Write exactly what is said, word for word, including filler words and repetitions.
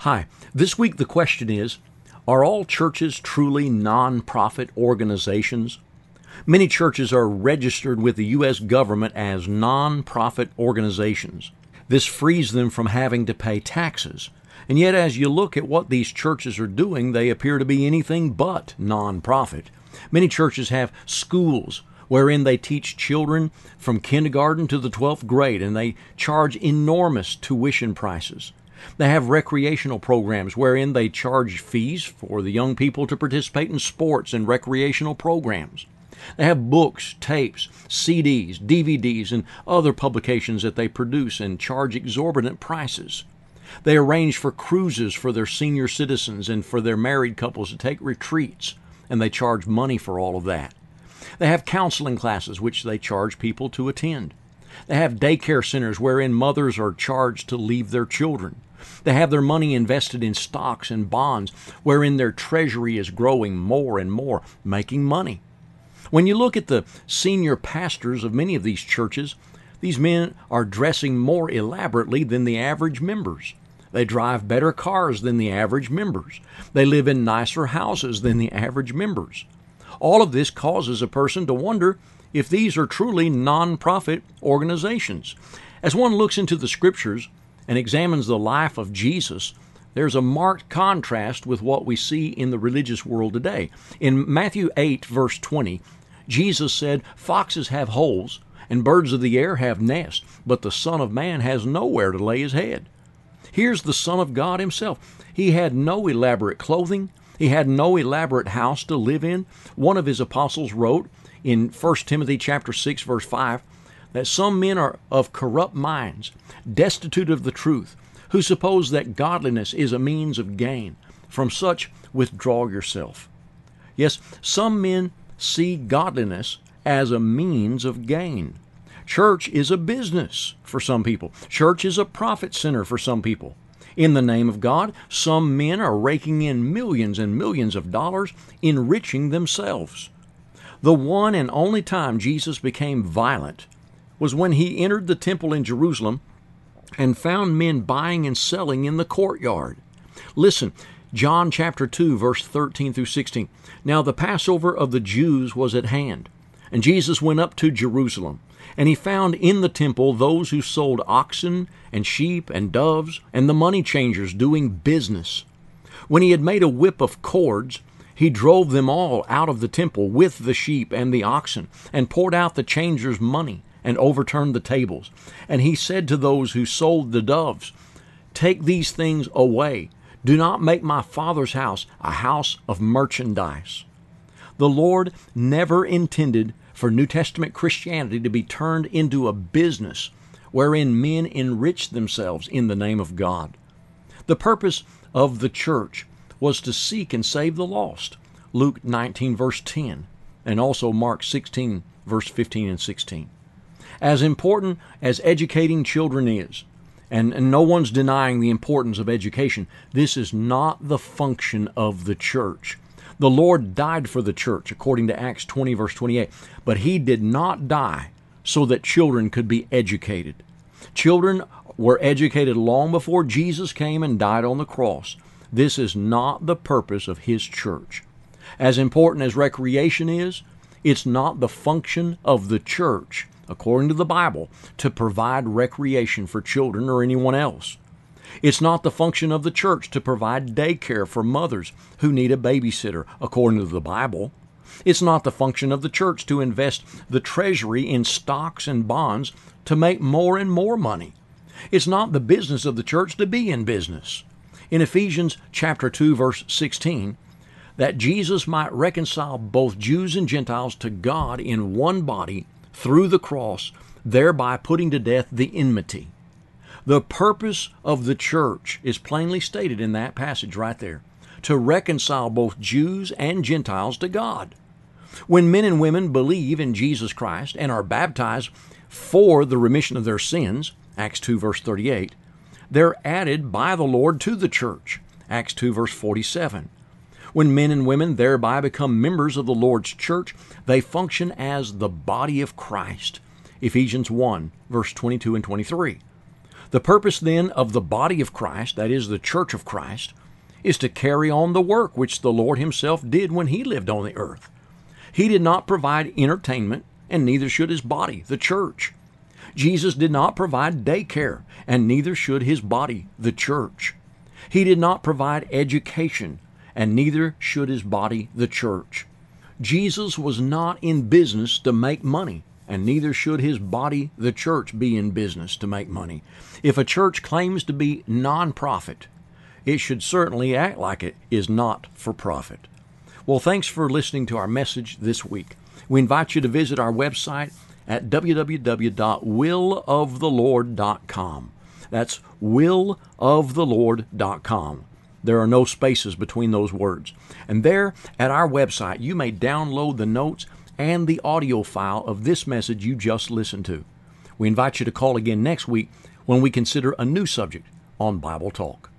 Hi, this week the question is, are all churches truly non-profit organizations? Many churches are registered with the U S government as non-profit organizations. This frees them from having to pay taxes. And yet as you look at what these churches are doing, they appear to be anything but non-profit. Many churches have schools wherein they teach children from kindergarten to the twelfth grade, and they charge enormous tuition prices. They have recreational programs wherein they charge fees for the young people to participate in sports and recreational programs. They have books, tapes, C Ds, D V Ds, and other publications that they produce and charge exorbitant prices. They arrange for cruises for their senior citizens and for their married couples to take retreats, and they charge money for all of that. They have counseling classes which they charge people to attend. They have daycare centers wherein mothers are charged to leave their children. They have their money invested in stocks and bonds wherein their treasury is growing more and more, making money. When you look at the senior pastors of many of these churches, these men are dressing more elaborately than the average members. They drive better cars than the average members. They live in nicer houses than the average members. All of this causes a person to wonder if these are truly non-profit organizations. As one looks into the Scriptures and examines the life of Jesus, there's a marked contrast with what we see in the religious world today. In Matthew eight, verse twenty, Jesus said, "Foxes have holes, and birds of the air have nests, but the Son of Man has nowhere to lay his head." Here's the Son of God himself. He had no elaborate clothing. He had no elaborate house to live in. One of his apostles wrote in First Timothy chapter six, verse five, that some men are of corrupt minds, destitute of the truth, who suppose that godliness is a means of gain. From such withdraw yourself. Yes, some men see godliness as a means of gain. Church is a business for some people. Church is a profit center for some people. In the name of God, some men are raking in millions and millions of dollars, enriching themselves. The one and only time Jesus became violent was when he entered the temple in Jerusalem and found men buying and selling in the courtyard. Listen, John chapter two, verse thirteen through sixteen. Now the Passover of the Jews was at hand, and Jesus went up to Jerusalem. And he found in the temple those who sold oxen and sheep and doves, and the money changers doing business. When he had made a whip of cords, he drove them all out of the temple with the sheep and the oxen, and poured out the changers' money, and overturned the tables. And he said to those who sold the doves, "Take these things away. Do not make my Father's house a house of merchandise." The Lord never intended for New Testament Christianity to be turned into a business wherein men enrich themselves in the name of God. The purpose of the church was to seek and save the lost, Luke nineteen, verse ten, and also Mark sixteen, verse fifteen and sixteen. As important as educating children is, and, and no one's denying the importance of education, this is not the function of the church. The Lord died for the church, according to Acts twenty, verse twenty-eight, but he did not die so that children could be educated. Children were educated long before Jesus came and died on the cross. This is not the purpose of his church. As important as recreation is, it's not the function of the church, according to the Bible, to provide recreation for children or anyone else. It's not the function of the church to provide daycare for mothers who need a babysitter, according to the Bible. It's not the function of the church to invest the treasury in stocks and bonds to make more and more money. It's not the business of the church to be in business. In Ephesians chapter two, verse sixteen, that Jesus might reconcile both Jews and Gentiles to God in one body through the cross, thereby putting to death the enmity. The purpose of the church is plainly stated in that passage right there, to reconcile both Jews and Gentiles to God. When men and women believe in Jesus Christ and are baptized for the remission of their sins, Acts two, verse thirty-eight, they're added by the Lord to the church, Acts two, verse forty-seven. When men and women thereby become members of the Lord's church, they function as the body of Christ, Ephesians one, verse twenty-two and twenty-three. The purpose then of the body of Christ, that is the church of Christ, is to carry on the work which the Lord himself did when he lived on the earth. He did not provide entertainment, and neither should his body, the church. Jesus did not provide daycare, and neither should his body, the church. He did not provide education, and neither should his body, the church. Jesus was not in business to make money, and neither should his body, the church, be in business to make money. If a church claims to be non-profit, it should certainly act like it is not for profit. Well, thanks for listening to our message this week. We invite you to visit our website at w w w dot will of the lord dot com. That's will of the lord dot com. There are no spaces between those words. And there at our website, you may download the notes and the audio file of this message you just listened to. We invite you to call again next week when we consider a new subject on Bible Talk.